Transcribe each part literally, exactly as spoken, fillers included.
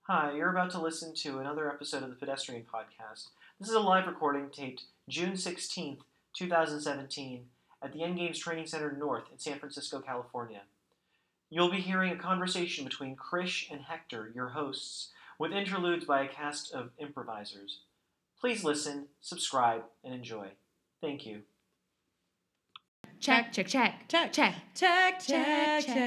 Hi, you're about to listen to another episode of the Pedestrian Podcast. This is a live recording taped June sixteenth, twenty seventeen, at the Endgames Training Center North in San Francisco, California. You'll be hearing a conversation between Krish and Hector, your hosts, with interludes by a cast of improvisers. Please listen, subscribe, and enjoy. Thank you. Check, check, check, check, check, check, check, check.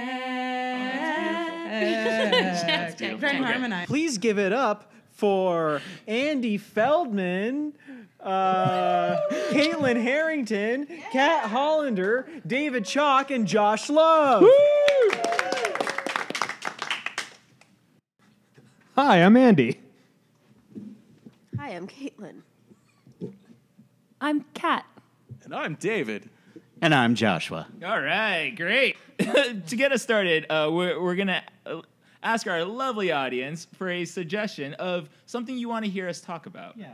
Check, check, check. Harmonize. Please give it up for Andy Feldman, uh, Caitlin Harrington, Kat Hollander, David Chalk, and Josh Love. Woo! Hi, I'm Andy. Hi, I'm Caitlin. I'm Kat. And I'm David. And I'm Joshua. All right, great. To get us started, uh, we're, we're going to ask our lovely audience for a suggestion of something you want to hear us talk about. Yeah.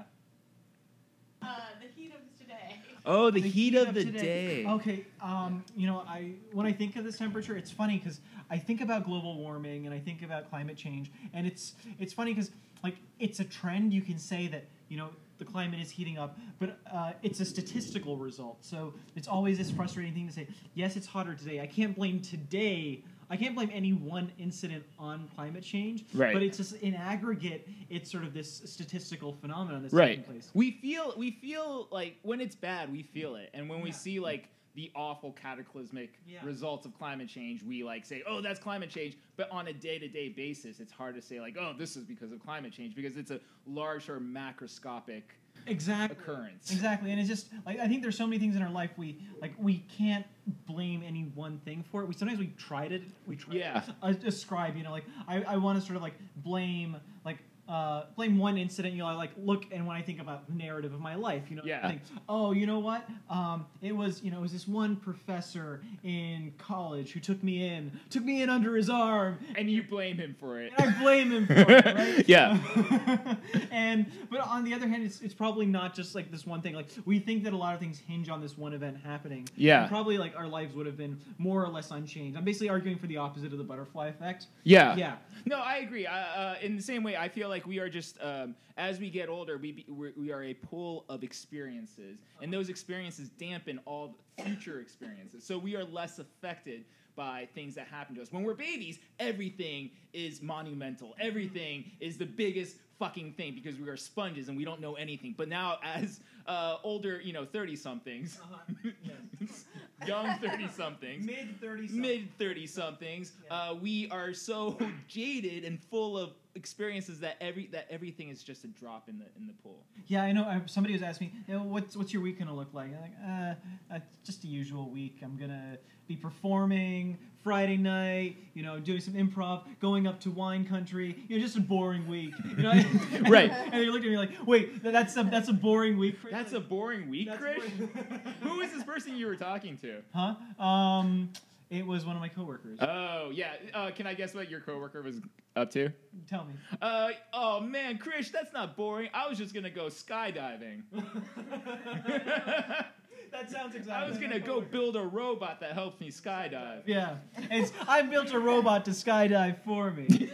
Uh, the heat of today. Oh, the, The heat, heat of, of the today. day. Okay, um, you know, I when I think of this temperature, it's funny because I think about global warming and I think about climate change, and it's it's funny because like it's a trend. You can say that you know the climate is heating up, but uh, it's a statistical result. So it's always this frustrating thing to say. Yes, it's hotter today. I can't blame today. I can't blame any one incident on climate change, Right. But it's just in aggregate, it's sort of this statistical phenomenon that's Right. taking place. We feel we feel like when it's bad, we feel it, and when we Yeah. see like the awful cataclysmic Yeah. results of climate change, we like say, "Oh, that's climate change." But on a day-to-day basis, it's hard to say like, "Oh, this is because of climate change," because it's a large or macroscopic Exactly. occurrence. Exactly, and it's just like I think there's so many things in our life we like we can't blame any one thing for it. We sometimes we try to we try Yeah. to uh, ascribe. You know, like I, I want to sort of like blame like uh, blame one incident. You know, I like look and when I think about the narrative of my life, you know, Yeah. I think, oh, you know what? Um, it was you know it was this one professor in college who took me in, took me in under his arm, And you blame him for it. and I blame him for it, right? Yeah. and but on the other hand, it's it's probably not just like this one thing. Like we think that a lot of things hinge on this one event happening. Yeah. And probably like our lives would have been more or less unchanged. I'm basically arguing for the opposite of the butterfly effect. Yeah. Yeah. No, I agree. Uh, uh, in the same way, I feel like we are just, um, as we get older, we, be, we're, we are a pool of experiences. And those experiences dampen all future experiences. So we are less affected by things that happen to us. When we're babies, everything is monumental. Everything is the biggest fucking thing because we are sponges and we don't know anything. But now as uh, older, you know, thirty-somethings, Uh-huh. Yes. young thirty-somethings, Mid thirties. mid thirty-somethings, uh, we are so jaded and full of experiences that every that everything is just a drop in the in the pool. Yeah, I know. I, somebody was asking me, you know, what's what's your week gonna look like? I'm like, uh, uh, just a usual week. I'm gonna be performing Friday night. You know, doing some improv, going up to wine country. You know, just a boring week. You know, Right. And they looked at me like, wait, that's a that's a boring week. Chris." That's a boring week, That's Krish. boring. Who is this person you were talking to? Huh? Um, it was one of my coworkers. Oh yeah. Uh, can I guess what your coworker was up to? Tell me. Uh oh man, Krish, that's not boring. I was just gonna go skydiving. That sounds exactly. I was gonna go build a robot that helps me skydive. Yeah, it's I built a robot to skydive for me.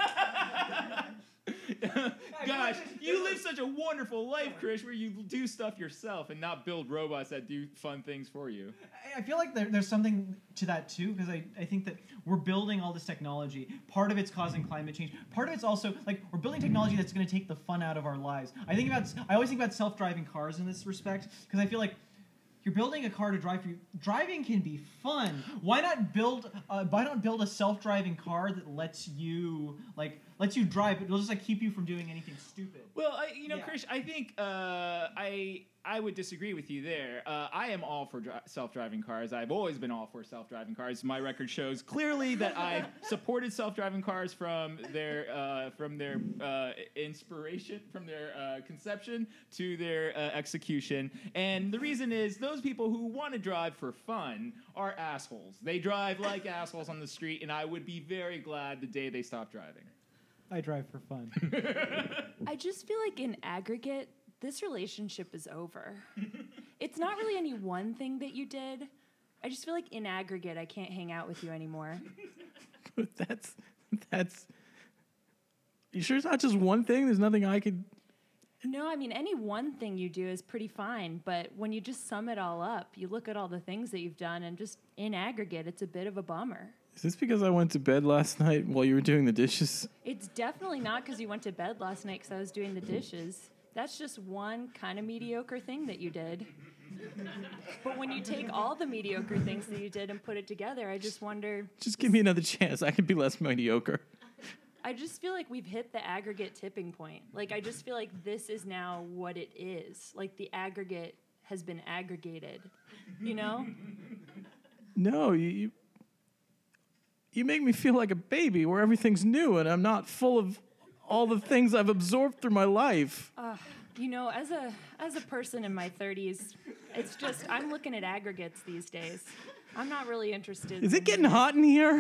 Gosh, you live such a wonderful life, Krish, where you do stuff yourself and not build robots that do fun things for you. I feel like there, there's something to that too, because I, I think that we're building all this technology. Part of it's causing climate change. Part of it's also like we're building technology that's going to take the fun out of our lives. I think about I always think about self-driving cars in this respect because I feel like you're building a car to drive for you. Driving can be fun. Why not build? Uh, why not build a self-driving car that lets you like lets you drive, but it'll just like keep you from doing anything stupid. Well, I, you know, Yeah. Krish, I think uh, I I would disagree with you there. Uh, I am all for dri- self-driving cars. I've always been all for self-driving cars. My record shows clearly that I've supported self-driving cars from their uh, from their uh, inspiration, from their uh, conception to their uh, execution. And the reason is those people who want to drive for fun are assholes. They drive like assholes on the street, and I would be very glad the day they stop driving. I drive for fun. I just feel like in aggregate, this relationship is over. It's not really any one thing that you did. I just feel like in aggregate, I can't hang out with you anymore. that's that's You sure it's not just one thing? There's nothing I could. No, I mean, any one thing you do is pretty fine, but when you just sum it all up, you look at all the things that you've done, and just in aggregate, it's a bit of a bummer. Is this because I went to bed last night while you were doing the dishes? It's definitely not because you went to bed last night because I was doing the dishes. That's just one kind of mediocre thing that you did. But when you take all the mediocre things that you did and put it together, I just wonder... Just give me another chance. I can be less mediocre. I just feel like we've hit the aggregate tipping point. Like, I just feel like this is now what it is. Like, the aggregate has been aggregated, you know? No, you, you, you make me feel like a baby where everything's new and I'm not full of all the things I've absorbed through my life. Uh, you know, as a as a person in my thirties, it's just, I'm looking at aggregates these days. I'm not really interested. Is it in getting hot in here?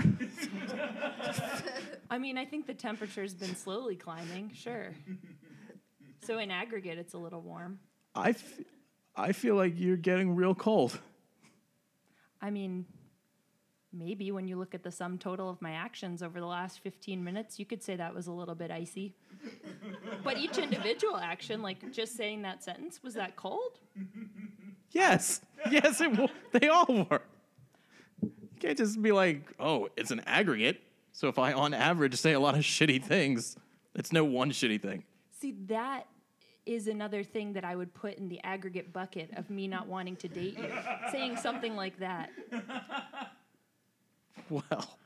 I mean, I think the temperature's been slowly climbing, sure. So in aggregate, it's a little warm. I, f- I feel like you're getting real cold. I mean, maybe when you look at the sum total of my actions over the last fifteen minutes, you could say that was a little bit icy. But each individual action, like just saying that sentence, was that cold? Yes. Yes, it w- they all were. You can't just be like, oh, it's an aggregate. So if I, on average, say a lot of shitty things, it's no one shitty thing. See, that is another thing that I would put in the aggregate bucket of me not wanting to date you. Saying something like that. Well.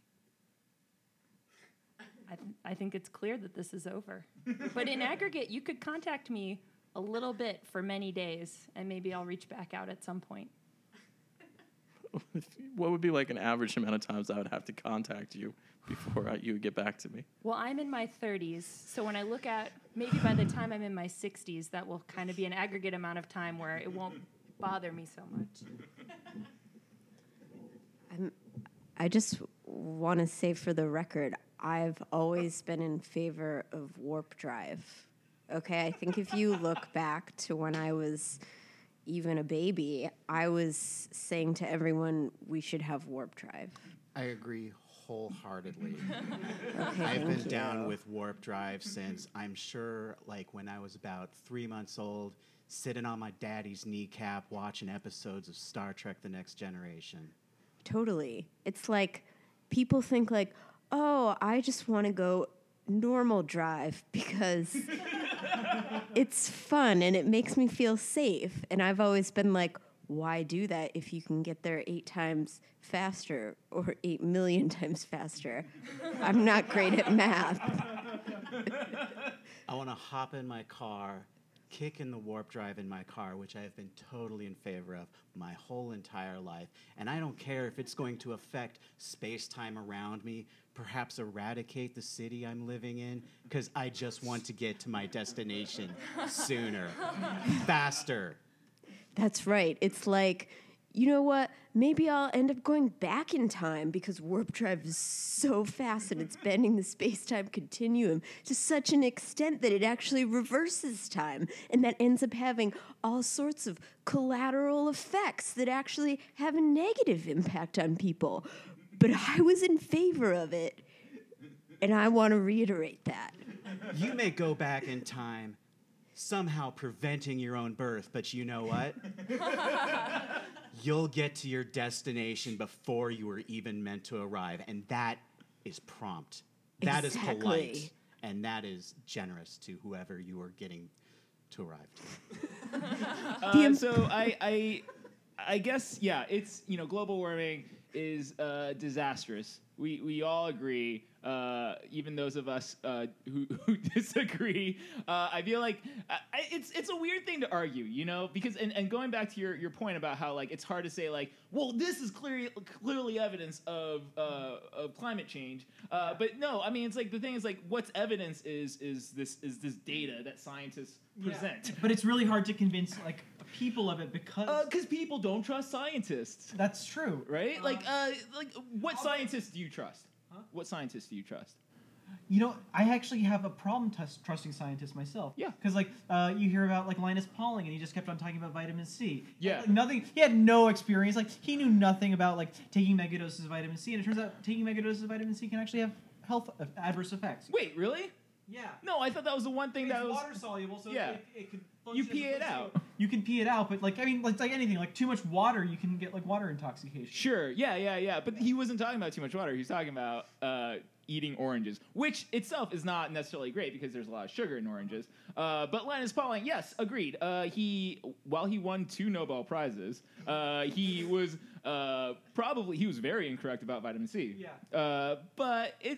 I, th- I think it's clear that this is over. But in aggregate, you could contact me a little bit for many days, and maybe I'll reach back out at some point. What would be like an average amount of times I would have to contact you before I, you would get back to me? Well, I'm in my thirties, so when I look at, maybe by the time I'm in my sixties, that will kind of be an aggregate amount of time where it won't bother me so much. I'm, I just want to say for the record, I've always been in favor of warp drive. Okay, I think if you look back to when I was even a baby, I was saying to everyone we should have warp drive. I agree wholeheartedly. Okay, I've thank been you. down with warp drive since I'm sure like when I was about three months old, sitting on my daddy's kneecap watching episodes of Star Trek The Next Generation. Totally. It's like people think like, oh, I just want to go normal drive because it's fun and it makes me feel safe. And I've always been like, why do that if you can get there eight times faster or eight million times faster? I'm not great at math. I want to hop in my car, kick in the warp drive in my car, which I have been totally in favor of my whole entire life. And I don't care if it's going to affect space-time around me, perhaps eradicate the city I'm living in, because I just want to get to my destination sooner, faster. That's right. It's like, you know what? Maybe I'll end up going back in time because warp drive is so fast and it's bending the space-time continuum to such an extent that it actually reverses time. And that ends up having all sorts of collateral effects that actually have a negative impact on people. But I was in favor of it, and I want to reiterate that. You may go back in time, somehow preventing your own birth, but you know what? You'll get to your destination before you were even meant to arrive, and that is prompt. That is Exactly. polite, and that is generous to whoever you are getting to arrive to. Uh, so I, I, I guess yeah, it's you know global warming is uh, disastrous. We we all agree. Uh, even those of us uh, who, who disagree, uh, I feel like uh, I, it's it's a weird thing to argue, you know, because and, and going back to your, your point about how like it's hard to say like, well, this is clearly clearly evidence of uh, of climate change, uh, but no, I mean it's like the thing is like what's evidence is is this is this data that scientists present. But it's really hard to convince like people of it because Because people don't trust scientists, that's true. right? like, uh, like, what scientists do you trust? Huh? What scientists do you trust? You know, I actually have a problem tus- trusting scientists myself. Yeah. Because, like, uh, you hear about, like, Linus Pauling, and he just kept on talking about vitamin C. Yeah. Like, nothing, he had no experience. Like, he knew nothing about, like, taking megadoses of vitamin C, and it turns out taking megadoses of vitamin C can actually have health uh, adverse effects. Wait, really? Yeah. No, I thought that was the one thing It's that was. water soluble, so yeah. it, it could. You function pee as a it out. placebo. You can pee it out, but like I mean, it's like anything. Like too much water, you can get like water intoxication. Sure, yeah, yeah, yeah. But he wasn't talking about too much water. He was talking about uh, eating oranges, which itself is not necessarily great because there's a lot of sugar in oranges. Uh, but Linus Pauling, yes, agreed. Uh, he, while he won two Nobel Prizes, uh, he was uh, probably he was very incorrect about vitamin C. Yeah. Uh, but it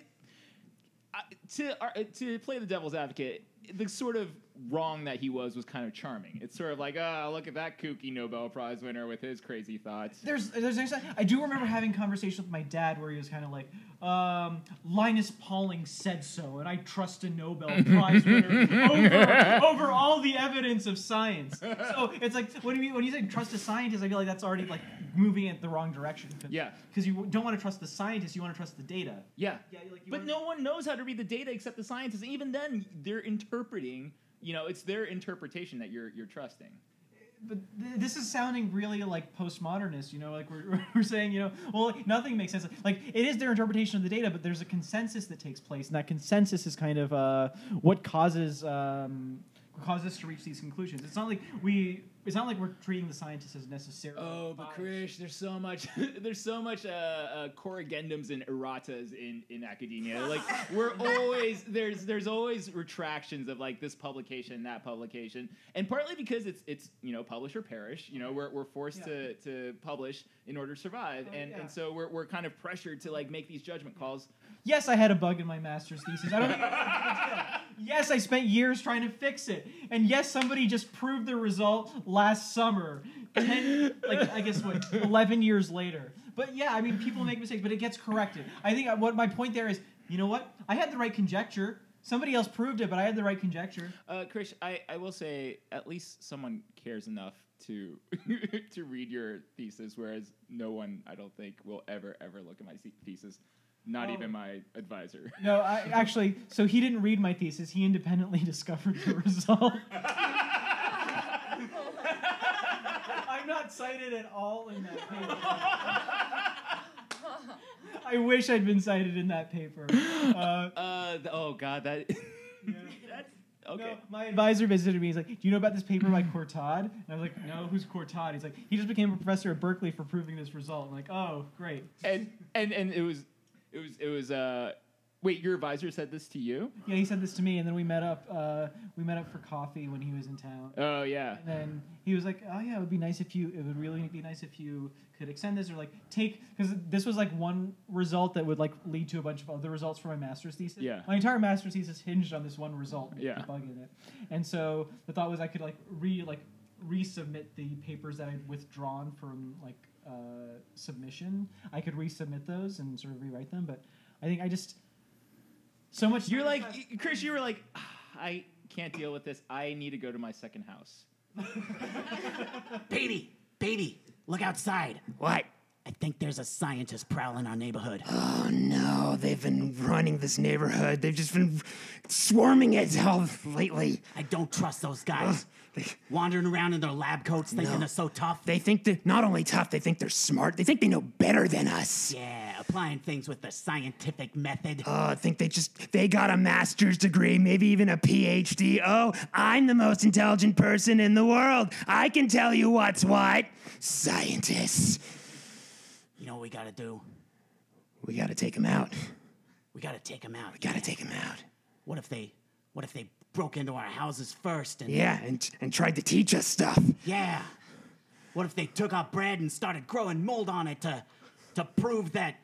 I, to uh, to play the devil's advocate, the sort of wrong that he was was kind of charming. It's sort of like, ah, oh, look at that kooky Nobel Prize winner with his crazy thoughts. There's, there's. I do remember having conversations with my dad where he was kind of like, um, Linus Pauling said so, and I trust a Nobel Prize winner over, over all the evidence of science. So it's like when you when you say trust a scientist, I feel like that's already like moving in the wrong direction. Cause, Yeah. Because you don't want to trust the scientist, you want to trust the data. Yeah. Yeah, like you But wanna- no one knows how to read the data except the scientists. And even then, they're interpreting. You know, it's their interpretation that you're you're trusting. But th- this is sounding really like postmodernist, you know, like we're, we're saying, you know, well, like, nothing makes sense. Like, it is their interpretation of the data, but there's a consensus that takes place, and that consensus is kind of uh, what causes um, causes us to reach these conclusions. It's not like we, it's not like we're treating the scientists as necessarily. Oh, but biased. Krish, there's so much, there's so much uh, uh, corrigendums and erratas in, in academia. Like we're always there's there's always retractions of like this publication, that publication, and partly because it's it's you know publish or perish. You know we're we're forced Yeah. to, to publish in order to survive, Oh, and yeah. and so we're we're kind of pressured to like make these judgment calls. Yes, I had a bug in my master's thesis. I don't think it's a big deal. Yes, I spent years trying to fix it. And yes, somebody just proved the result last summer. Ten, like, I guess, what, eleven years later. But yeah, I mean, people make mistakes, but it gets corrected. I think what my point there is, you know what? I had the right conjecture. Somebody else proved it, but I had the right conjecture. Uh, Krish, I, I will say at least someone cares enough to to read your thesis, whereas no one, I don't think, will ever, ever look at my se- thesis. Not Oh. even my advisor. No, I actually, so he didn't read my thesis. He independently discovered the result. I'm not cited at all in that paper. I wish I'd been cited in that paper. Uh, Uh, th- oh God, that. That's okay. No, my advisor visited me. He's like, "Do you know about this paper by Courtauld?" And I was like, "No, who's Courtauld?" He's like, "He just became a professor at Berkeley for proving this result." I'm like, "Oh, great." And and and it was, it was it was uh. Wait, your advisor said this to you? Yeah, he said this to me, and then we met up. Uh, we met up for coffee when he was in town. Oh yeah. And then he was like, "Oh yeah, it would be nice if you. It would really be nice if you could extend this or like take because this was like one result that would like lead to a bunch of other results for my master's thesis. Yeah. My entire master's thesis hinged on this one result. with Yeah. the bug in it. And so the thought was I could like re like resubmit the papers that I'd withdrawn from like uh, submission. I could resubmit those and sort of rewrite them, but I think I just so much. You're like, Krish, you were like, "Ah, I can't deal with this. I need to go to my second house. Baby, baby, look outside. What? I think there's a scientist prowling our neighborhood. Oh no, they've been running this neighborhood. They've just been swarming it all lately. I don't trust those guys. They, Wandering around in their lab coats thinking No. they're so tough. they think they're not only tough, they think they're smart. They think they know better than us. Yeah, applying things with the scientific method. Oh, I think they just, they got a master's degree, maybe even a P H D. Oh, I'm the most intelligent person in the world. I can tell you what's what. Scientists. You know what we gotta do? We gotta take them out. We gotta take them out. We gotta take them out. What if they, what if they broke into our houses first and Yeah, and, and tried to teach us stuff. yeah. What if they took our bread and started growing mold on it to, to prove that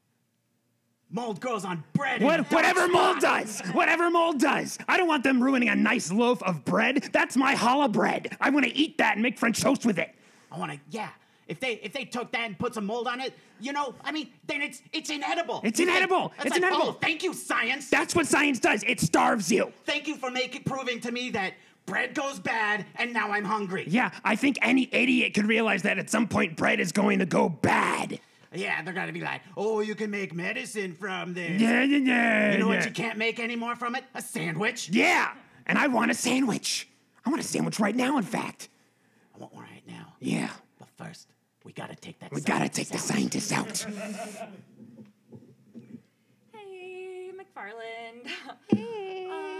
mold grows on bread? What, and whatever dark mold spots? does, whatever mold does. I don't want them ruining a nice loaf of bread. That's my challah bread. I want to eat that and make French toast with it. I wanna, yeah. If they if they took that and put some mold on it, you know, I mean, then it's it's inedible. It's like- inedible. It's, It's like, inedible. Oh, thank you, science. That's what science does. It starves you. Thank you for making proving to me that bread goes bad and now I'm hungry. Yeah, I think any idiot could realize that at some point bread is going to go bad. Yeah, they're gonna be like, oh, you can make medicine from this. Yeah, yeah, yeah. You know yeah. what you can't make anymore from it? A sandwich. Yeah, and I want a sandwich. I want a sandwich right now, in fact. I want one right now. Yeah, But first, we gotta take that. we gotta take the scientist out. scientists out. Hey, McFarland. Hey. Um,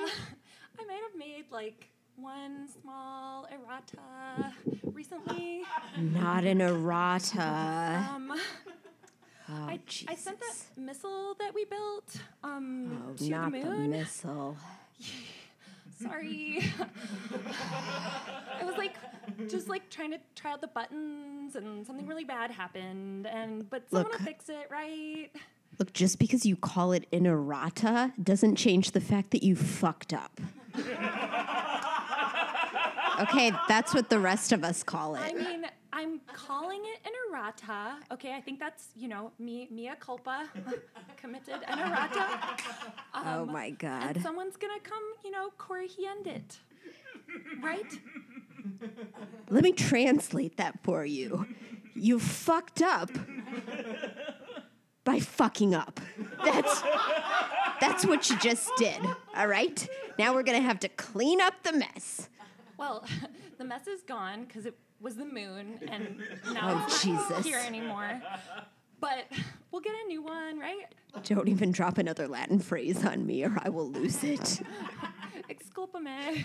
like one small errata recently. Not an errata. Um, oh, I, I sent that missile that we built um, Oh, to not the the moon. missile. Sorry. I was like, just like trying to try out the buttons, and something really bad happened. And but someone Look. will fix it, right? Look, just because you call it an errata doesn't change the fact that you fucked up. Okay, that's what the rest of us call I it. mean, I'm calling it an errata. Okay, I think that's, you know, me, mea culpa, committed an errata. Oh Um, my God. And someone's gonna come, you know, corrigend it, right? Let me translate that for you. You fucked up by fucking up. That's that's what you just did. All right? Now we're going to have to clean up the mess. Well, the mess is gone because it was the moon, and now Oh, it's not Jesus. here anymore. But we'll get a new one, right? Don't even drop another Latin phrase on me or I will lose it. Exculpa me.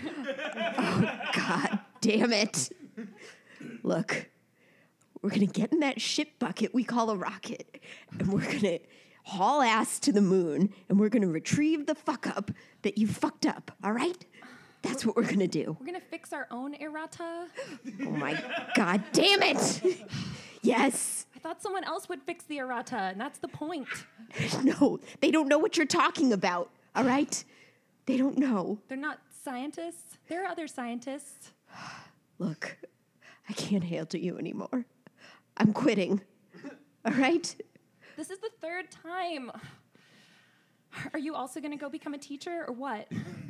God damn it. Look, we're going to get in that shit bucket we call a rocket, and we're going to haul ass to the moon, and we're going to retrieve the fuck up that you fucked up, all right? That's what we're going to do. We're gonna fix our own errata. Oh my God damn it. Yes. I thought someone else would fix the errata, and that's the point. No, they don't know what you're talking about, all right? They don't know. They're not scientists. There are other scientists. Look, I can't handle you anymore. I'm quitting, all right? This is the third time. Are you also gonna go become a teacher, or what?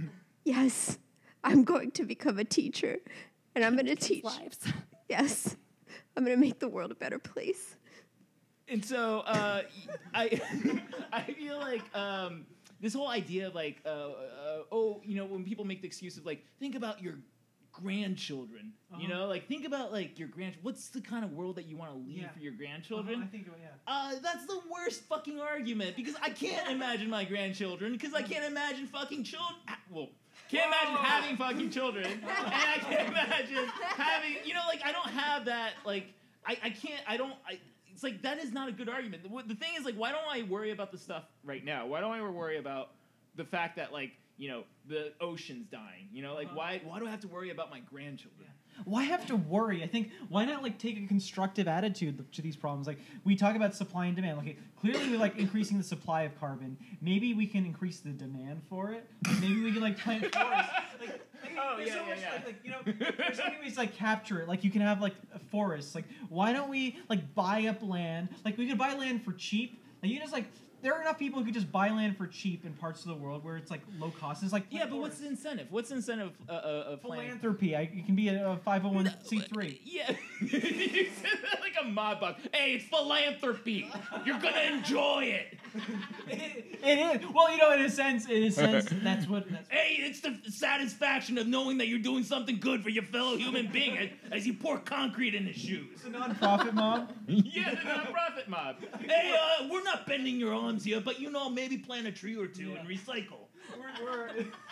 Yes, I'm going to become a teacher, and I'm going to teach. Lives. Yes, I'm going to make the world a better place. And so uh, I I feel like um, this whole idea of like uh, uh, oh, you know, when people make the excuse of like, think about your grandchildren, you know, like think about like your grand. What's the kind of world that you want to leave Yeah. for your grandchildren? I think, yeah. Uh, that's the worst fucking argument because I can't imagine my grandchildren because I can't imagine fucking children. Well, can't imagine having fucking children, and I can't imagine having, you know, like I don't have that. Like I, I can't. I don't. I. It's like that is not a good argument. The, the thing is, like, why don't I worry about the stuff right now? Why don't I worry about the fact that, like, you know, the ocean's dying? You know, like, why? Why do I have to worry about my grandchildren? Why have to worry? I think why not like take a constructive attitude to these problems? Like we talk about supply and demand. Like clearly we're like increasing the supply of carbon. Maybe we can increase the demand for it. Maybe we can like plant forests. Like, like Oh, there's yeah, so yeah, much yeah. like, like you know there's so many ways to like capture it. Like you can have like a forest. Like why don't we like buy up land? Like we could buy land for cheap. Like you just like there are enough people who could just buy land for cheap in parts of the world where it's like low cost. It's like Yeah, but what's the incentive? What's the incentive uh, uh, of planning? philanthropy? I, it can be a five oh one c three. Yeah, you said that like a mob boss. Hey, it's philanthropy. You're gonna enjoy it. It, it is. Well, you know, in a sense, in a sense, that's what. That's Hey, it's the satisfaction of knowing that you're doing something good for your fellow human being as, as you pour concrete in his shoes. the nonprofit mob. Yeah, the nonprofit mob. Hey, uh, we're not bending your arms here, but you know, maybe plant a tree or two and recycle. We're,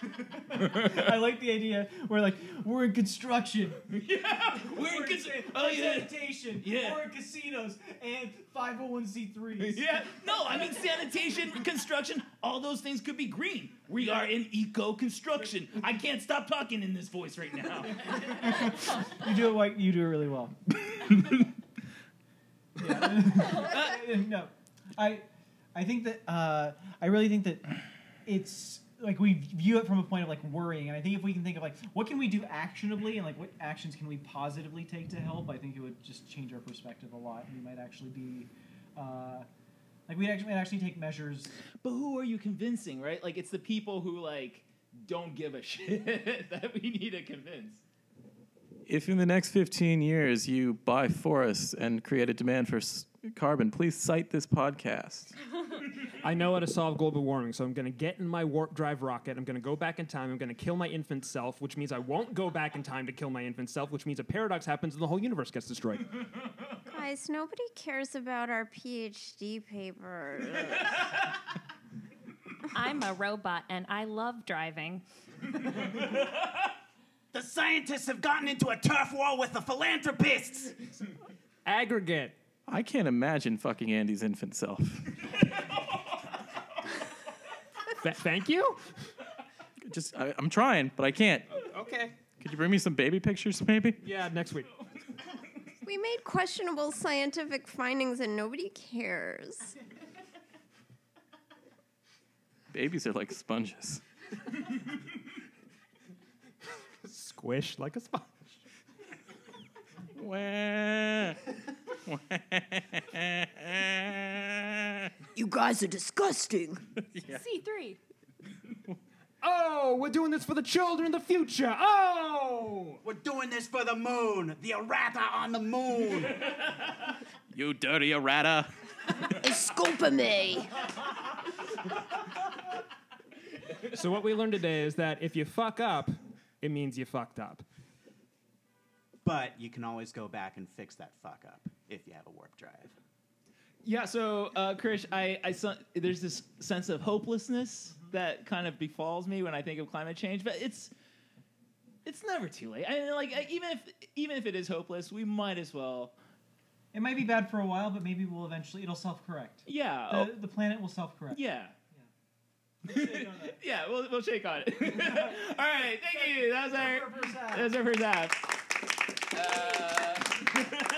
we're I like the idea. We're like we're in construction. Yeah, we're in cons- sa- oh, yeah. sanitation. Yeah. We're in casinos and five oh one c threes. Yeah, no, I mean sanitation, construction, all those things could be green. We are in eco-construction. I can't stop talking in this voice right now. You do it like you do it really well. Yeah. No, I I think that uh, I really think that it's like we view it from a point of like worrying, and I think if we can think of like what can we do actionably and like what actions can we positively take to help, I think it would just change our perspective a lot. We might actually be uh, like we'd actually might actually take measures. But who are you convincing, right? Like, it's the people who, like, don't give a shit that we need to convince. If in the next fifteen years you buy forests and create a demand for s- carbon, please cite this podcast. I know how to solve global warming, so I'm going to get in my warp drive rocket. I'm going to go back in time. I'm going to kill my infant self, which means I won't go back in time to kill my infant self, which means a paradox happens and the whole universe gets destroyed. Guys, nobody cares about our PhD paper. I'm a robot, and I love driving. The scientists have gotten into a turf war with the philanthropists. Aggregate. I can't imagine fucking Andy's infant self. Th- thank you. Just, I, I'm trying, but I can't. Okay. Could you bring me some baby pictures, maybe? Yeah, next week. We made questionable scientific findings and nobody cares. Babies are like sponges. Squish like a sponge. Wah. You guys are disgusting. C three. Oh, we're doing this for the children of the future. Oh! We're doing this for the moon. The errata on the moon. You dirty errata. Escopame. So what we learned today is that if you fuck up, it means you fucked up. But you can always go back and fix that fuck up if you have a warp drive. Yeah, so uh, Krish, I, I saw, there's this sense of hopelessness that kind of befalls me when I think of climate change, but it's it's never too late. I mean, like I- even if even if it is hopeless, we might as well. It might be bad for a while, but maybe we'll eventually it'll self-correct. Yeah, The, oh, the planet will self-correct. yeah, Shake on that. yeah. We'll we'll shake on it. All right, thank you. That was our Our first half. that was our first half. Uh,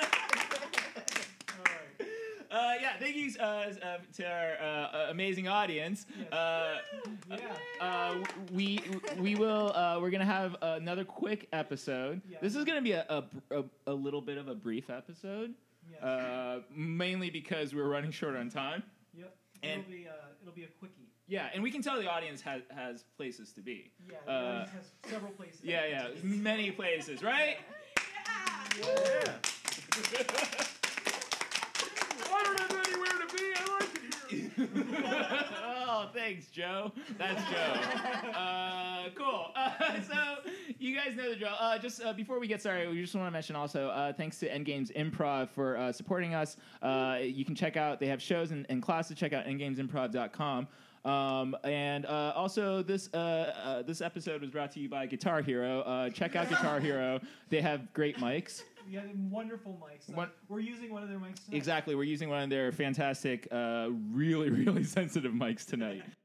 Uh, yeah, thank you uh, uh, to our uh, amazing audience. Uh, Yeah. uh, we we will uh, we're gonna have another quick episode. Yeah. This is gonna be a, a, a, a little bit of a brief episode, Yes. uh, mainly because we're running short on time. Yep. and- it'll be uh, it'll be a quickie. Yeah, and we can tell the audience has has places to be. Yeah. The Uh, audience has several places. Yeah, yeah, many places, right? I don't have anywhere to be. I like it here. Oh, thanks, Joe. That's Joe. Uh, cool. Uh, so you guys know the drill. Uh, just uh, before we get started, we just want to mention also uh, thanks to Endgames Improv for uh, supporting us. Uh, you can check out, they have shows and, and classes. Check out endgames improv dot com. Um, and uh, also, this uh, uh, this episode was brought to you by Guitar Hero. Uh, check out Guitar Hero. They have great mics. We have wonderful mics. Uh, What- We're using one of their mics tonight. Exactly. We're using one of their fantastic, uh, really, really sensitive mics tonight.